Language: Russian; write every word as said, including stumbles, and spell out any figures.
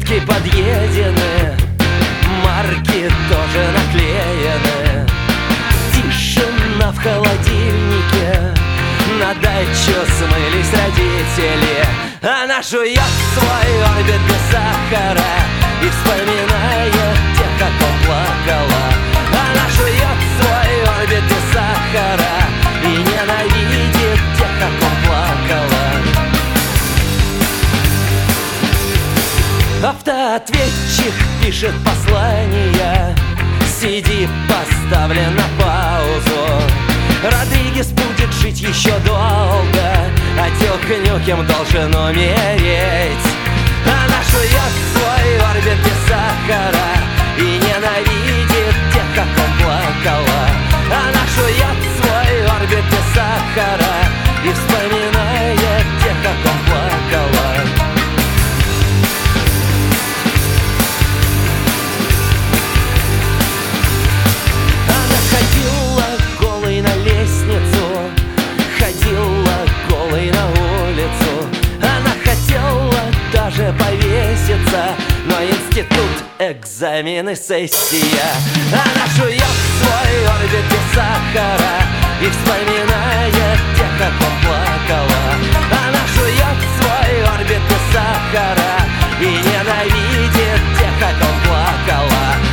Маршрутки подъедены, марки тоже наклеены. Тишина в холодильнике, на дачу смылись родители. Она жует свой орбит без сахара и вспоминает тех, как он плакала. Она жует свой орбит без сахара и ненавидит тех, как он плакала. Автоответчик пишет послание, си ди поставлен на паузу. Родригес будет жить еще долго, а Дюк Нюкем должен умереть. Она жует свой орбит без сахара и ненавидит тех, как он плакала. Она жует свой орбит без сахара и вспоминает тех, как он плакала. Повеситься, но институт, экзамены, сессия. Она жует свой орбит без сахара и вспоминает тех, как он плакала. Она жует свой орбит без сахара и ненавидит тех, как он плакала.